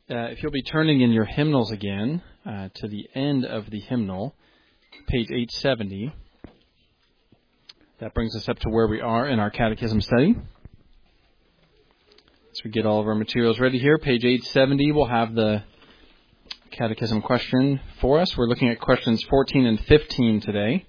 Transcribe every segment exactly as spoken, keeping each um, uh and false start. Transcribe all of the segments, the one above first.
Uh, if you'll be turning in your hymnals again uh, to the end of the hymnal, page eight seventy, that brings us up to where we are in our catechism study. As we get all of our materials ready here, page eight seventy will have the catechism question for us. We're looking at questions fourteen and fifteen today.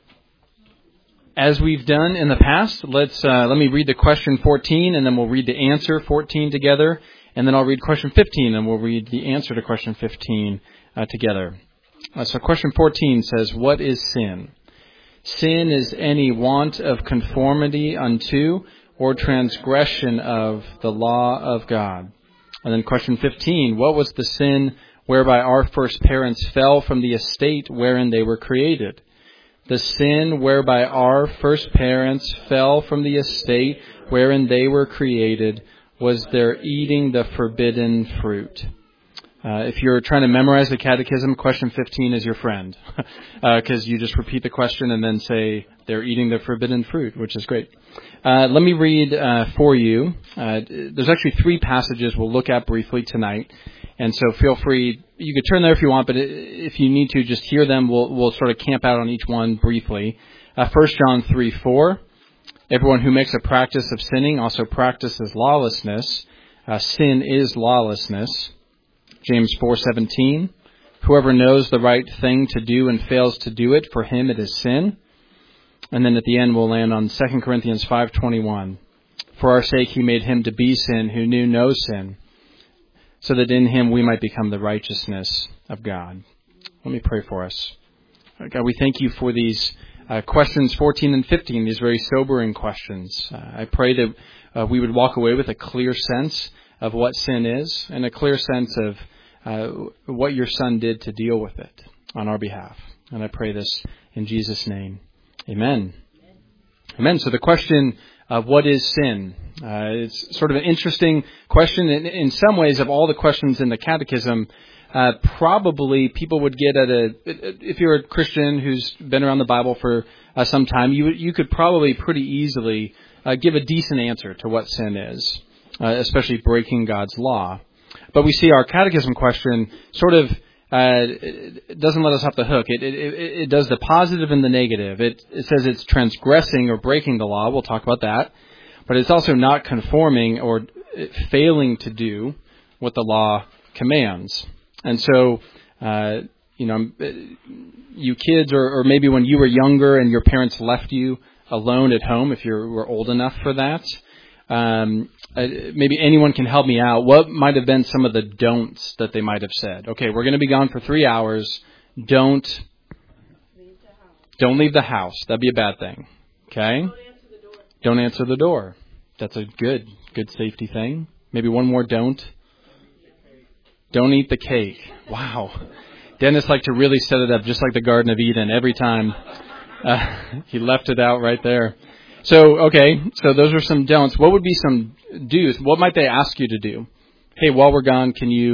As we've done in the past, let's uh, let me read the question fourteen, and then we'll read the answer fourteen together. And then I'll read question fifteen, and we'll read the answer to question fifteen uh, together. Uh, so question fourteen says, what is sin? Sin is any want of conformity unto or transgression of the law of God. And then question fifteen, what was the sin whereby our first parents fell from the estate wherein they were created? The sin whereby our first parents fell from the estate wherein they were created was their eating the forbidden fruit. Uh, if you're trying to memorize the catechism, question fifteen is your friend, because uh, you just repeat the question and then say they're eating the forbidden fruit, which is great. Uh, let me read uh, for you. Uh, there's actually three passages we'll look at briefly tonight, and so feel free. You could turn there if you want, but if you need to, just hear them. We'll, we'll sort of camp out on each one briefly. Uh, First John three four. Everyone who makes a practice of sinning also practices lawlessness. Uh, sin is lawlessness. James four seventeen. Whoever knows the right thing to do and fails to do it, for him it is sin. And then at the end we'll land on Second Corinthians five twenty-one. For our sake he made him to be sin who knew no sin, so that in him we might become the righteousness of God. Let me pray for us. God, we thank you for these Uh, questions fourteen and fifteen, these very sobering questions. Uh, I pray that uh, we would walk away with a clear sense of what sin is and a clear sense of uh, what your Son did to deal with it on our behalf. And I pray this in Jesus' name. Amen. Amen. So the question of what is sin? Uh, it's sort of an interesting question. In, in some ways, of all the questions in the catechism, Uh, probably people would get at a, if you're a Christian who's been around the Bible for uh, some time, you you could probably pretty easily uh, give a decent answer to what sin is, uh, especially breaking God's law. But we see our catechism question sort of uh, it doesn't let us off the hook. It, it, it, it does the positive and the negative. It, it says it's transgressing or breaking the law. We'll talk about that. But it's also not conforming or failing to do what the law commands. And so, uh, you know, you kids, or, or maybe when you were younger and your parents left you alone at home, if you were old enough for that, um, uh, maybe anyone can help me out. What might have been some of the don'ts that they might have said? Okay, we're going to be gone for three hours. Don't, leave the house. Don't leave the house. That'd be a bad thing. Okay? Don't answer the door. Don't answer the door. That's a good, good safety thing. Maybe one more don't. Don't eat the cake. Wow. Dennis liked to really set it up just like the Garden of Eden every time. Uh, he left it out right there. So, okay, so those are some don'ts. What would be some do's? What might they ask you to do? Hey, while we're gone, can you...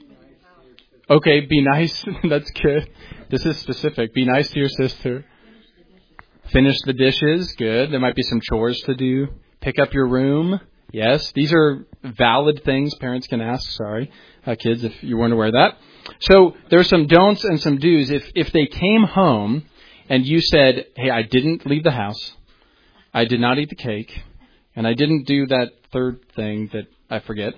Okay, be nice. That's good. This is specific. Be nice to your sister. Finish the dishes. Good. There might be some chores to do. Pick up your room. Yes, these are valid things parents can ask. Sorry, uh, kids, if you weren't aware of that. So there are some don'ts and some do's. If if they came home and you said, hey, I didn't leave the house, I did not eat the cake, and I didn't do that third thing that I forget,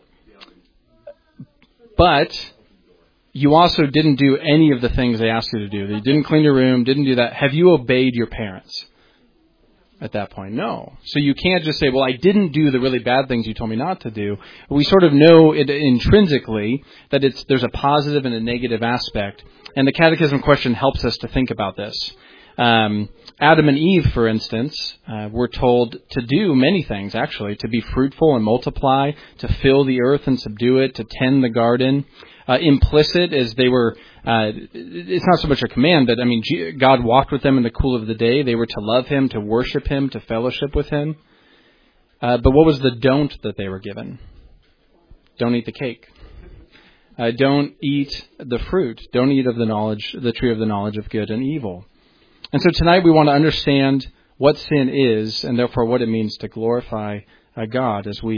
but you also didn't do any of the things they asked you to do. You didn't clean your room, didn't do that. Have you obeyed your parents? At that point, no. So you can't just say, well, I didn't do the really bad things you told me not to do. We sort of know it intrinsically that it's there's a positive and a negative aspect. And the catechism question helps us to think about this. Um, Adam and Eve, for instance, uh, were told to do many things, actually, to be fruitful and multiply, to fill the earth and subdue it, to tend the garden. Uh, implicit as they were, uh, it's not so much a command, but I mean, God walked with them in the cool of the day. They were to love him, to worship him, to fellowship with him. Uh, but what was the don't that they were given? Don't eat the cake. Uh, don't eat the fruit. Don't eat of the knowledge, the tree of the knowledge of good and evil. And so tonight we want to understand what sin is and therefore what it means to glorify uh, God as we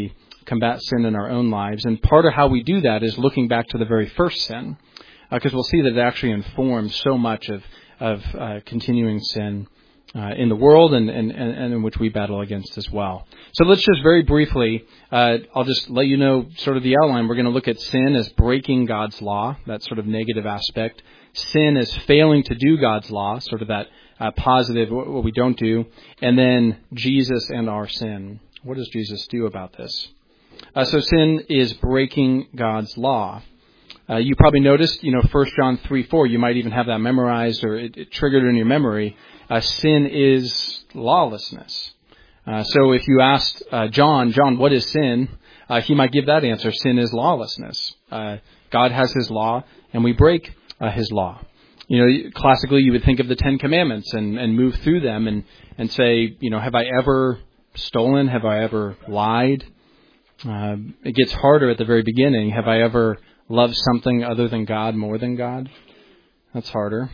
combat sin in our own lives. And part of how we do that is looking back to the very first sin, because uh, we'll see that it actually informs so much of, of uh, continuing sin uh, in the world and, and, and in which we battle against as well. So let's just very briefly, uh, I'll just let you know sort of the outline. We're going to look at sin as breaking God's law, that sort of negative aspect. Sin as failing to do God's law, sort of that uh, positive, what we don't do. And then Jesus and our sin. What does Jesus do about this? Uh, so sin is breaking God's law. Uh, you probably noticed, you know, First John three four, you might even have that memorized or it, it triggered in your memory. Uh, sin is lawlessness. Uh, so if you asked uh, John, John, what is sin? Uh, he might give that answer. Sin is lawlessness. Uh, God has his law and we break uh, his law. You know, classically you would think of the Ten Commandments and, and move through them and, and say, you know, have I ever stolen? Have I ever lied? Uh, it gets harder at the very beginning. Have I ever loved something other than God more than God? That's harder.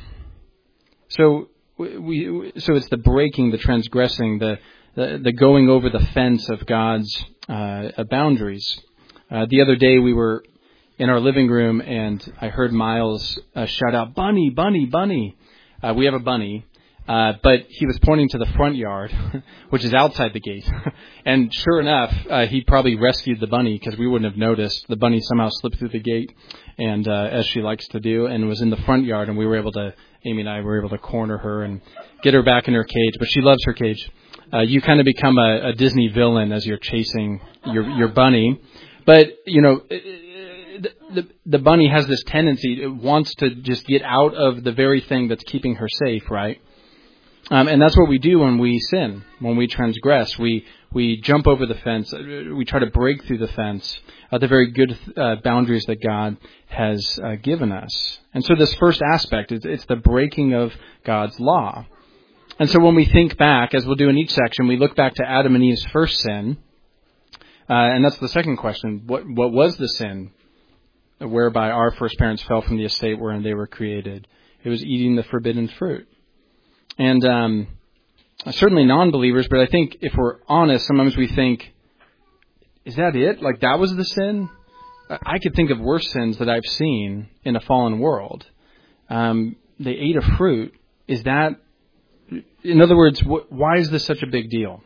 So we, so it's the breaking, the transgressing, the the, the going over the fence of God's uh, boundaries. Uh, the other day we were in our living room and I heard Miles uh, shout out, "Bunny, bunny, bunny." Uh, we have a bunny. Uh, but he was pointing to the front yard, which is outside the gate. And sure enough, uh, he probably rescued the bunny because we wouldn't have noticed. The bunny somehow slipped through the gate, and uh, as she likes to do, and was in the front yard. And we were able to, Amy and I were able to corner her and get her back in her cage. But she loves her cage. Uh, you kind of become a, a Disney villain as you're chasing your your bunny. But you know, the, the the bunny has this tendency; it wants to just get out of the very thing that's keeping her safe, right? Um, and that's what we do when we sin, when we transgress. We we jump over the fence. We try to break through the fence, uh, the very good uh, boundaries that God has uh, given us. And so this first aspect, it's, it's the breaking of God's law. And so when we think back, as we'll do in each section, we look back to Adam and Eve's first sin. Uh, and that's the second question. What, what was the sin whereby our first parents fell from the estate wherein they were created? It was eating the forbidden fruit. And um, certainly non-believers, but I think if we're honest, sometimes we think, is that it? Like that was the sin? I could think of worse sins that I've seen in a fallen world. Um, they ate a fruit. Is that, in other words, wh- why is this such a big deal?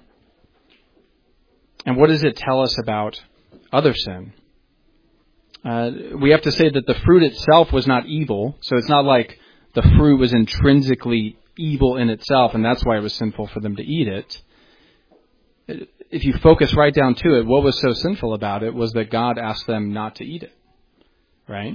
And what does it tell us about other sin? Uh, we have to say that the fruit itself was not evil, so it's not like the fruit was intrinsically evil in itself, and that's why it was sinful for them to eat it. If you focus right down to it, what was so sinful about it was that God asked them not to eat it, right?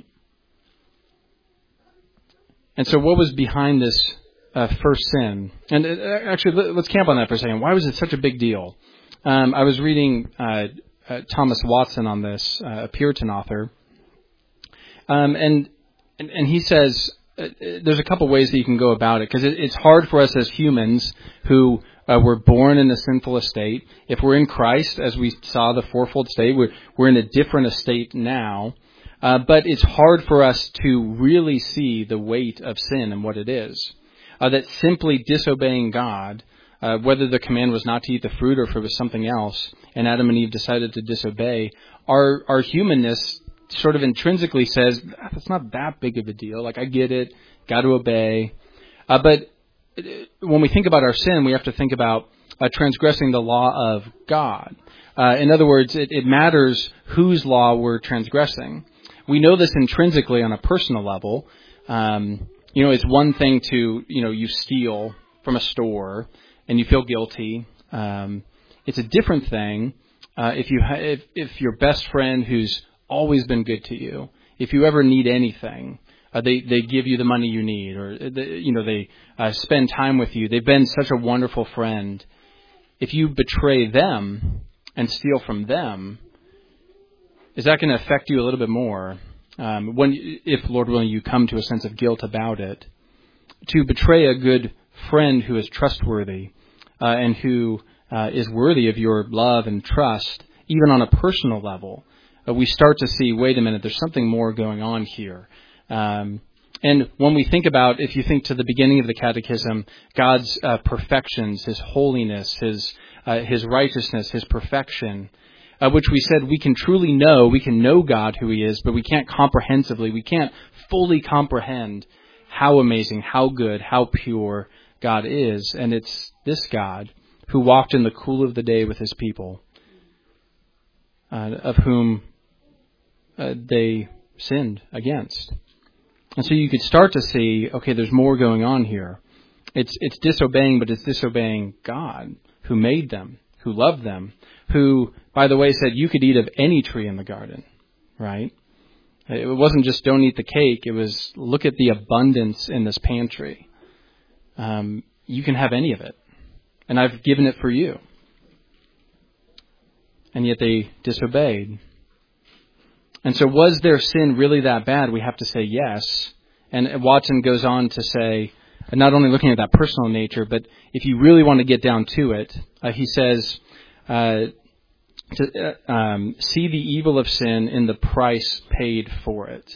And so what was behind this uh, first sin? And uh, actually, let's camp on that for a second. Why was it such a big deal? Um, I was reading uh, uh, Thomas Watson on this, uh, a Puritan author, um, and, and and he says, Uh, there's a couple ways that you can go about it, because it, it's hard for us as humans who uh, were born in a sinful estate. If we're in Christ, as we saw the fourfold state, we're, we're in a different estate now. Uh, but it's hard for us to really see the weight of sin and what it is. Uh, that simply disobeying God, uh, whether the command was not to eat the fruit or if it was something else, and Adam and Eve decided to disobey, our, our humanness sort of intrinsically says, that's not that big of a deal. Like, I get it, got to obey. Uh, but when we think about our sin, we have to think about uh, transgressing the law of God. Uh, in other words, it, it matters whose law we're transgressing. We know this intrinsically on a personal level. Um, you know, it's one thing to, you know, you steal from a store and you feel guilty. Um, it's a different thing uh, if you ha- if, if your best friend who's always been good to you, if you ever need anything, uh, they they give you the money you need, or they, you know they uh, spend time with you. They've been such a wonderful friend. If you betray them and steal from them, is that going to affect you a little bit more? Um, when, if Lord willing, you come to a sense of guilt about it, to betray a good friend who is trustworthy uh, and who uh, is worthy of your love and trust, even on a personal level. We start to see, wait a minute, there's something more going on here. Um, and when we think about, if you think to the beginning of the Catechism, God's uh, perfections, His holiness, His uh, His righteousness, His perfection, uh, which we said we can truly know. We can know God, who he is, but we can't comprehensively, we can't fully comprehend how amazing, how good, how pure God is. And it's this God who walked in the cool of the day with his people, uh, of whom uh, they sinned against. And so you could start to see, okay, there's more going on here. It's it's disobeying, but it's disobeying God, who made them, who loved them, who, by the way, said you could eat of any tree in the garden, right? It wasn't just don't eat the cake. It was look at the abundance in this pantry. Um, you can have any of it, and I've given it for you. And yet they disobeyed. And so was their sin really that bad? We have to say yes. And Watson goes on to say, not only looking at that personal nature, but if you really want to get down to it, uh, he says, uh, to uh, um, see the evil of sin in the price paid for it.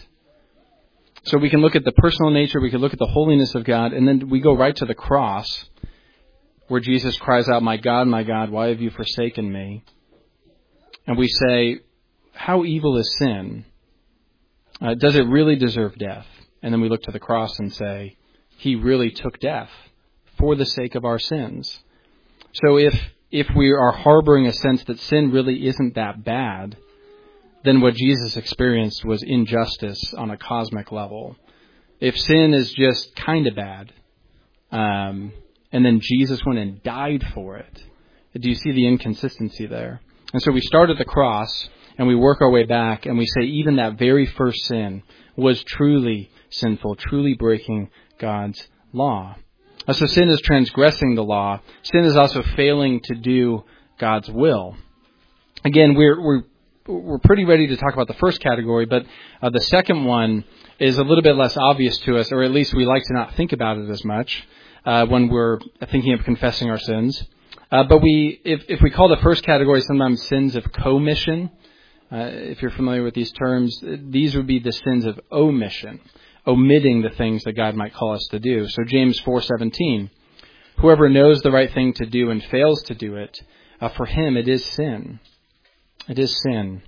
So we can look at the personal nature, we can look at the holiness of God, and then we go right to the cross, where Jesus cries out, "My God, my God, why have you forsaken me?" And we say, how evil is sin? Uh, does it really deserve death? And then we look to the cross and say, he really took death for the sake of our sins. So if if we are harboring a sense that sin really isn't that bad, then what Jesus experienced was injustice on a cosmic level. If sin is just kind of bad, um, and then Jesus went and died for it, do you see the inconsistency there? And so we start at the cross, and we work our way back, and we say even that very first sin was truly sinful, truly breaking God's law. Uh, so sin is transgressing the law. Sin is also failing to do God's will. Again, we're we're we're pretty ready to talk about the first category, but uh, the second one is a little bit less obvious to us, or at least we like to not think about it as much uh, when we're thinking of confessing our sins. Uh, but we, if if we call the first category sometimes sins of commission, uh, if you're familiar with these terms, these would be the sins of omission. Omitting the things that God might call us to do. So James four seventeen, whoever knows the right thing to do and fails to do it, uh, for him it is sin. It is sin.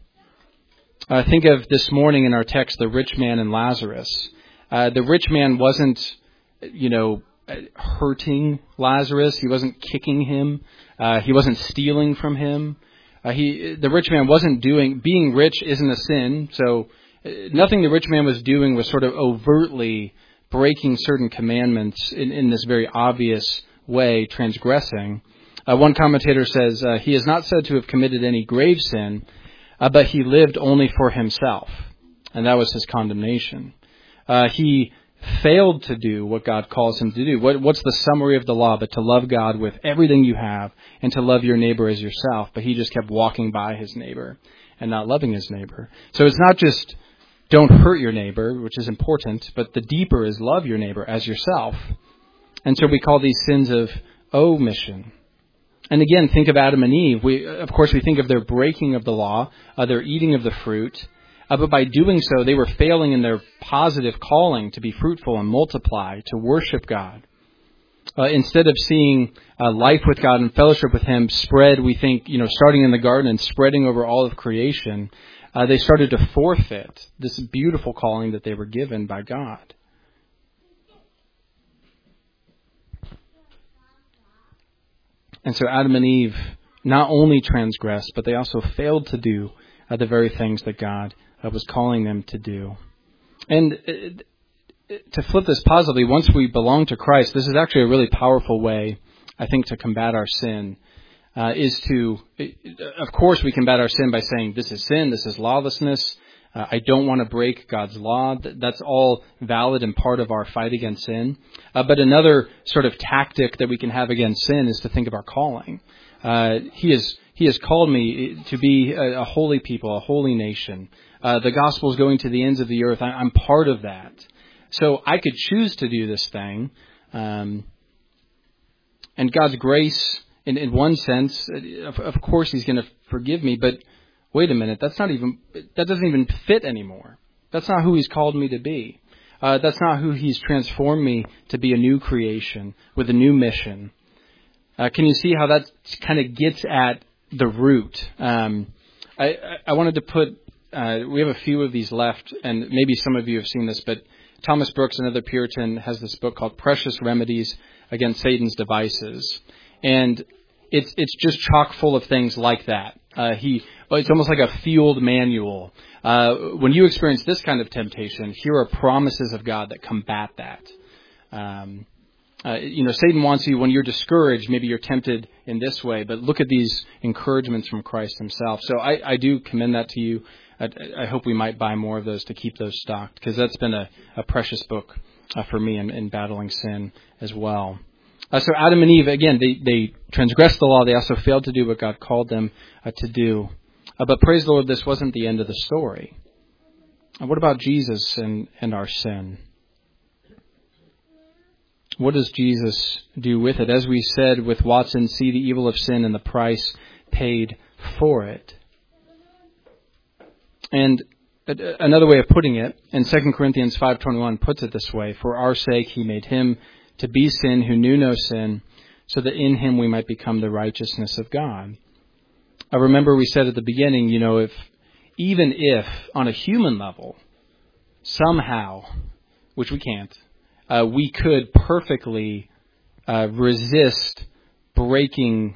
Uh, think of this morning in our text, the rich man and Lazarus. Uh, the rich man wasn't, you know, hurting Lazarus. He wasn't kicking him. Uh, he wasn't stealing from him. Uh, he, the rich man wasn't doing, being rich isn't a sin, so nothing the rich man was doing was sort of overtly breaking certain commandments in, in this very obvious way, transgressing. Uh, one commentator says, uh, he is not said to have committed any grave sin, uh, but he lived only for himself. And that was his condemnation. Uh, he failed to do what God calls him to do. What, what's the summary of the law? But to love God with everything you have and to love your neighbor as yourself. But he just kept walking by his neighbor and not loving his neighbor. So it's not just don't hurt your neighbor, which is important, but the deeper is love your neighbor as yourself. And so we call these sins of omission. And again, think of Adam and Eve. We, of course, we think of their breaking of the law, uh, their eating of the fruit. Uh, but by doing so, they were failing in their positive calling to be fruitful and multiply, to worship God. Uh, instead of seeing uh, life with God and fellowship with him spread, we think, you know, starting in the garden and spreading over all of creation, Uh, they started to forfeit this beautiful calling that they were given by God. And so Adam and Eve not only transgressed, but they also failed to do uh, the very things that God uh, was calling them to do. And uh, to flip this positively, once we belong to Christ, this is actually a really powerful way, I think, to combat our sin. Uh, is to, of course, we combat our sin by saying, this is sin, this is lawlessness, uh, I don't want to break God's law. That's all valid and part of our fight against sin. Uh, but another sort of tactic that we can have against sin is to think of our calling. Uh, he has He has called me to be a, a holy people, a holy nation. Uh, the gospel is going to the ends of the earth. I, I'm part of that. So I could choose to do this thing. Um, and God's grace, in, in one sense, of, of course he's going to forgive me, but wait a minute, that's not even, that doesn't even fit anymore. That's not who he's called me to be. Uh, that's not who he's transformed me to be, a new creation with a new mission. Uh, can you see how that kind of gets at the root? Um, I, I, I wanted to put, uh, we have a few of these left, and maybe some of you have seen this, but Thomas Brooks, another Puritan, has this book called Precious Remedies Against Satan's Devices. And it's it's just chock full of things like that. Uh, he, it's almost like a field manual. Uh, when you experience this kind of temptation, here are promises of God that combat that. Um, uh, you know, Satan wants you, when you're discouraged, maybe you're tempted in this way, but look at these encouragements from Christ himself. So I, I do commend that to you. I, I hope we might buy more of those to keep those stocked, because that's been a, a precious book uh, for me in, in battling sin as well. Uh, so Adam and Eve, again, they, they transgressed the law. They also failed to do what God called them uh, to do. Uh, but praise the Lord, this wasn't the end of the story. Uh, what about Jesus and, and our sin? What does Jesus do with it? As we said with Watson, see the evil of sin and the price paid for it. And another way of putting it, in Second Corinthians five twenty-one puts it this way: for our sake he made him to be sin who knew no sin, so that in him we might become the righteousness of God. I remember we said at the beginning, you know, if even if on a human level, somehow, which we can't, uh, we could perfectly uh, resist breaking,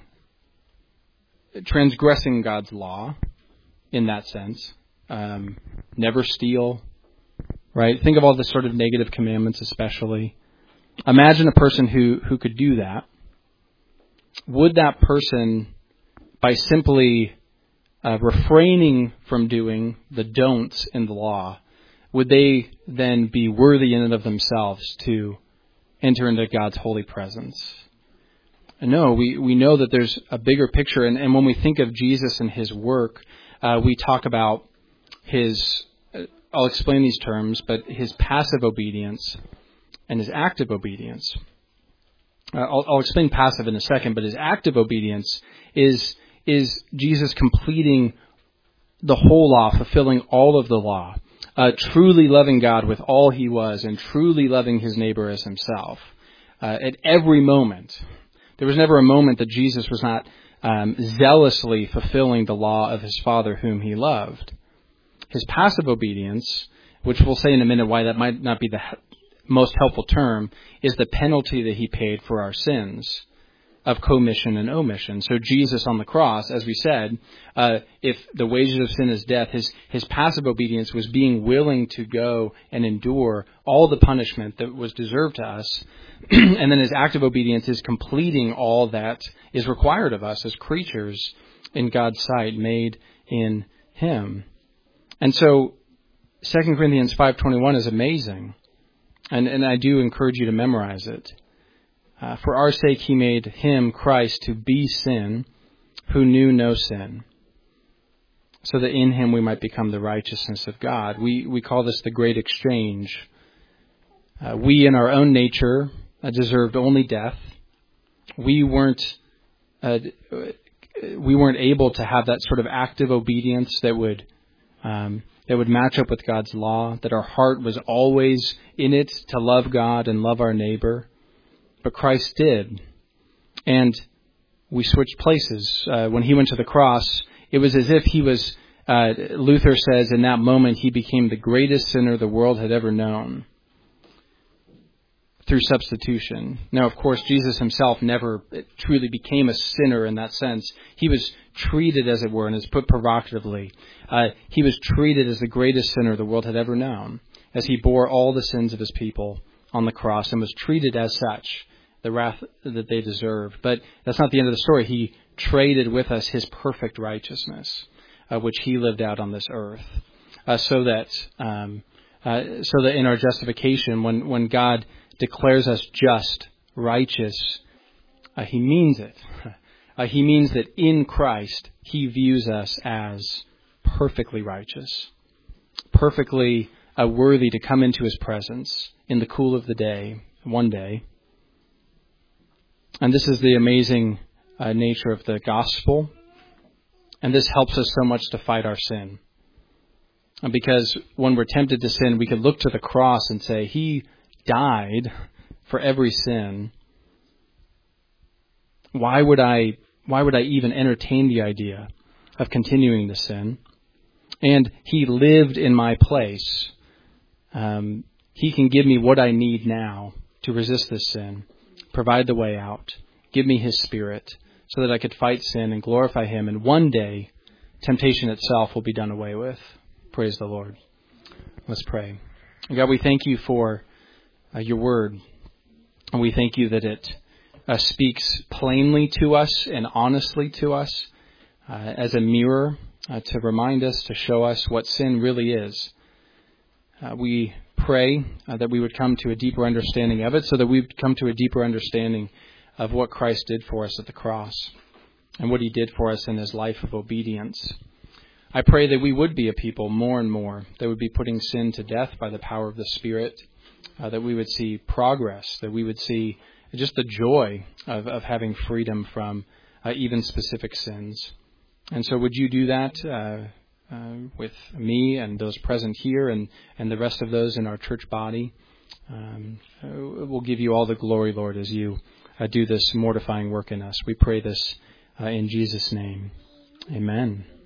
transgressing God's law in that sense. Um, never steal, right? Think of all the sort of negative commandments especially. Imagine a person who, who could do that. Would that person, by simply uh, refraining from doing the don'ts in the law, would they then be worthy in and of themselves to enter into God's holy presence? No, we, we know that there's a bigger picture. And, and when we think of Jesus and his work, uh, we talk about his, uh, I'll explain these terms, but his passive obedience and his active obedience. Uh, I'll, I'll explain passive in a second, but his active obedience is is Jesus completing the whole law, fulfilling all of the law, uh, truly loving God with all he was, and truly loving his neighbor as himself. Uh, at every moment, there was never a moment that Jesus was not um, zealously fulfilling the law of his Father whom he loved. His passive obedience, which we'll say in a minute why that might not be the most helpful term, is the penalty that he paid for our sins of commission and omission. So Jesus on the cross, as we said, uh, if the wages of sin is death, his, his passive obedience was being willing to go and endure all the punishment that was deserved to us. And then his active obedience is completing all that is required of us as creatures in God's sight, made in him. And so Second Corinthians five twenty-one is amazing. And, and I do encourage you to memorize it. Uh, for our sake he made him, Christ, to be sin, who knew no sin, so that in him we might become the righteousness of God. We we call this the great exchange. Uh, we in our own nature uh, deserved only death. We weren't uh, we weren't able to have that sort of active obedience that would um, that would match up with God's law, that our heart was always in it to love God and love our neighbor. But Christ did. And we switched places. Uh, when he went to the cross, it was as if he was, uh, Luther says, in that moment he became the greatest sinner the world had ever known through substitution. Now, of course, Jesus himself never truly became a sinner in that sense. He was treated, as it were, and is put provocatively, uh, he was treated as the greatest sinner the world had ever known, as he bore all the sins of his people on the cross and was treated as such, the wrath that they deserved. But that's not the end of the story. He traded with us his perfect righteousness, uh, which he lived out on this earth, uh, so that um, uh, so that in our justification, when when God declares us just, righteous, uh, he means it. Uh, he means that in Christ he views us as perfectly righteous, perfectly uh, worthy to come into his presence in the cool of the day, one day. And this is the amazing uh, nature of the gospel. And this helps us so much to fight our sin. And because when we're tempted to sin, we can look to the cross and say, he died for every sin. Why would I, why would I even entertain the idea of continuing to sin. And he lived in my place. Um, he can give me what I need now to resist this sin, provide the way out, give me his Spirit so that I could fight sin and glorify him. And one day, temptation itself will be done away with. Praise the Lord. Let's pray. God, we thank you for uh, your word. And we thank you that it uh, speaks plainly to us and honestly to us uh, as a mirror uh, to remind us, to show us what sin really is. Uh, we pray uh, that we would come to a deeper understanding of it so that we would come to a deeper understanding of what Christ did for us at the cross and what he did for us in his life of obedience. I pray that we would be a people more and more that would be putting sin to death by the power of the Spirit, uh, that we would see progress, that we would see just the joy of, of having freedom from uh, even specific sins. And so would you do that uh, uh, with me and those present here and, and the rest of those in our church body? Um, we'll give you all the glory, Lord, as you uh, do this mortifying work in us. We pray this uh, in Jesus' name. Amen.